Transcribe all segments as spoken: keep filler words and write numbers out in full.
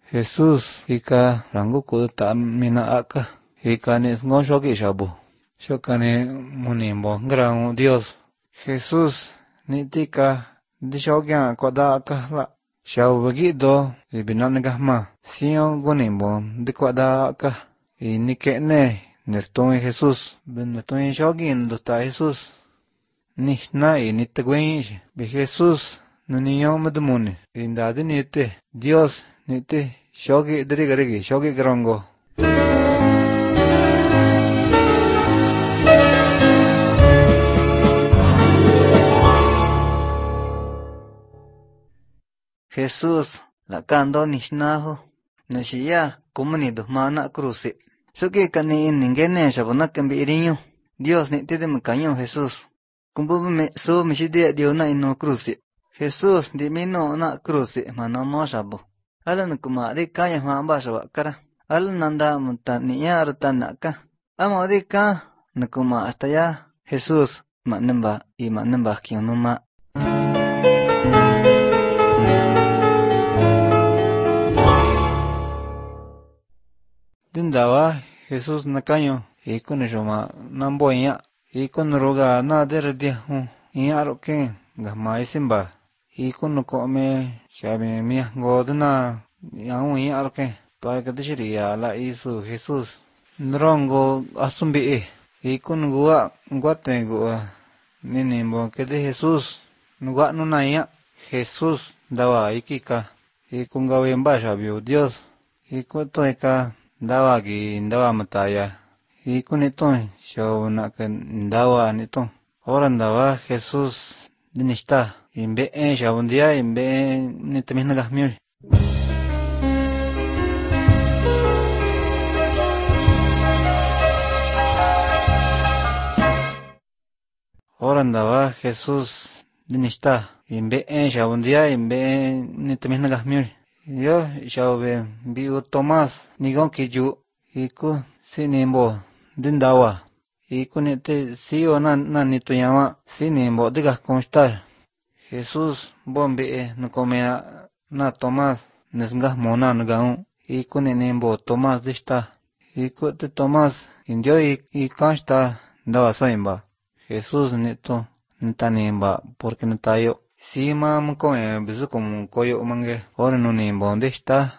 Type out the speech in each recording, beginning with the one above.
Jesús ika rangu ku ta mina aka ika ni ngon shoki shabu shokane munimbo ngrau Dios Jesús ni tika di shogya koda aka la shabu gido ibinane gahma sion gunimbo di koda aka ini kene neston Jesús ben ton shogin do ta Jesús ni na ini tegwen bi Jesús nuni yom dumuni indadi nite Dios nite shogi dirigarigi shogi grongo Jesús la kando nishnaho nashiya kumani duhmana cruci suki kani ningene shabona kambiriño Dios ni tide makaño Jesús kumbu me so mishide diona ino cruci Jesús dimino na cruci manomo shabu alan kuma de kaya mamba shabakara alan nanda mutaniya rutanaka amodika nakuma hasta ya Jesús manamba y manamba kionuma dindawa Jesús nakaño ikun shoma namboya ikun roga na derdia hu iaro ke gama isimba ikun kome shabe mi godna yaun iaro ke pa ka dishriya la isu Jesús nrongo asumbi ikun gua guate gua ninimbo ke de Jesús nuga nunaya Jesús dawa ikika ikun gawe mbashabio Dios ikun toika dawa gi dawa mataya ikun iton shawna kan dawa niton oran dawa Jesús dinista imbe en shawundia imbe nitamina gahmi oran dawa Jesús dinista imbe en shawundia imbe nitamina gahmi yo shawe biu Tomás nigon kiju iku sinimbo dindawa iku nete sio na na nituyama sinimbo diga constar Jesús bombe no comea na Tomás nesga mona ngau iku nenimbo Tomás dista iku te Tomás indio i consta dawa soimba Jesús neto ntanimba porque ntayo si mam come bizu como koyo mange ora no nimbo onde está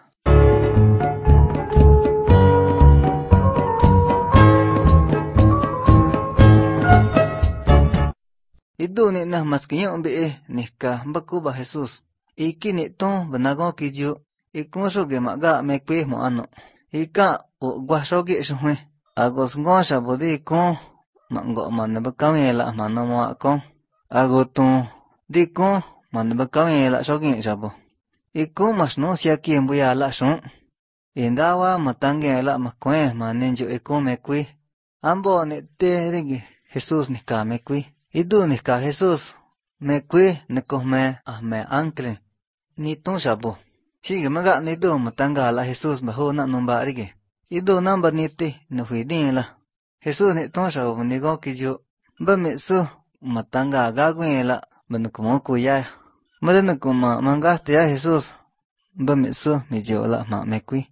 Idu ni nah maskiyo be nika bakuba Jesús iki ni ton banago kijo ikun shoge maga mekpe mo ano ika o gwa shoge shwe agos ngosha bodi kon mango man bakame la mano mo kon agoton dikon man bakame la shoge shabo ikun masno sia kien buya la shon indawa matange la makwe manenjo ikun mekwe ambo ne te rigi Jesús nika mekwe Idu nika Jesús me kwe nekome ahme ankle ni ton shabo sige maga ni do matanga la Jesús bajo na nomba rige idu namba nite no huidin la Jesús ni ton shabo ni go kijo ba me su matanga ga gwen la ban como kuya madan kuma mangaste ya Jesús ba me su mi jo la ma me kwe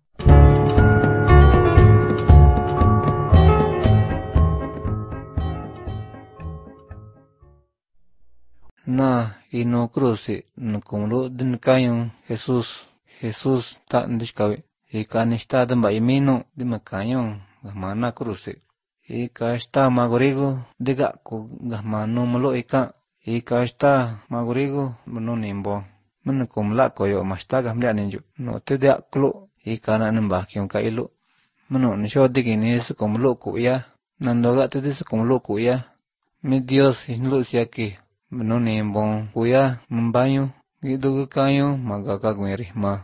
na ino cruci no kumlo din kayon Jesús Jesús ta ndishkawe ika nishta damba imino di makayon gahmana cruci ika esta magorigo diga ko gahmano molo ika ika esta magorigo no nimbo mun kumla koyo masta gamla ninju no te dia klo ika na namba kyon ka ilo muno nisho digini su kumlo kuya nandoga te su kumlo kuya mi Dios inlo siaki no nimbo kuya mbayo gidu kayo magaka gwerihma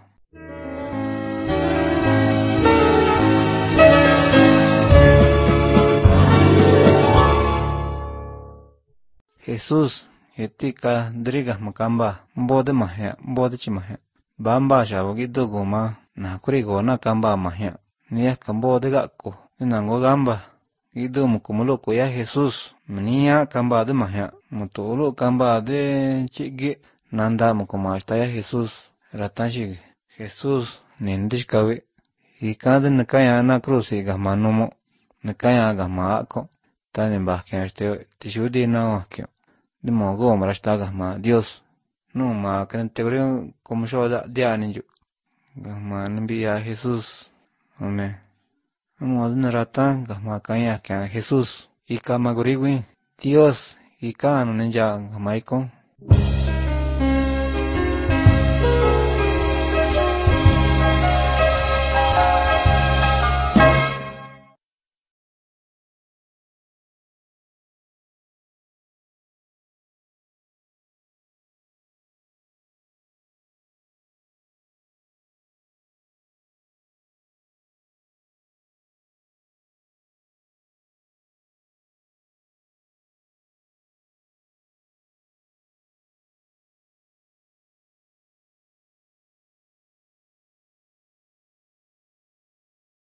Jesús etika driga makamba bode mahya bode chimahya bamba shawo gidu goma na kurigo na kamba mahya niya kambode gakko nango gamba gidu mukumulo kuya Jesús mniya kamba de mahya mutolo kamba de chige nanda mukuma está ya Jesús ratanshi Jesús nindishkawi, ikada nakaya na cruci gahma numo, nakaya gahma ako, tani bahkian este tishudi na wakio, dimo go marashta gahma Dios, no ma kan teorio como shoda dia ninju, gahma nambia Jesús, amén. Amo narata gahma kaya kya Jesús, ika magurigui, Dios, ika no ninja gahma iko.